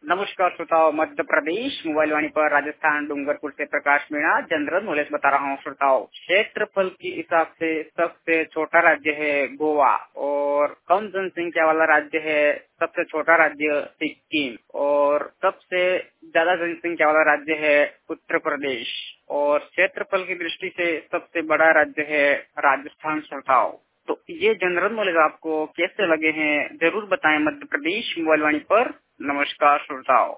नमस्कार श्रोताओं, मध्य प्रदेश मोबाइल वाणी पर राजस्थान डूंगरपुर से प्रकाश मीणा जनरल नॉलेज बता रहा हूँ। श्रोताओं, क्षेत्रफल के हिसाब से सबसे छोटा राज्य है गोवा और कम जनसंख्या वाला राज्य है सबसे छोटा राज्य सिक्किम और सबसे ज्यादा जनसंख्या वाला राज्य है उत्तर प्रदेश और क्षेत्रफल की दृष्टि से सबसे बड़ा राज्य है राजस्थान। श्रोताओं, तो ये जनरल नॉलेज आपको कैसे लगे हैं जरूर बताएं मध्य प्रदेश मोबाइल वाणी पर। नमस्कार श्रोताओं।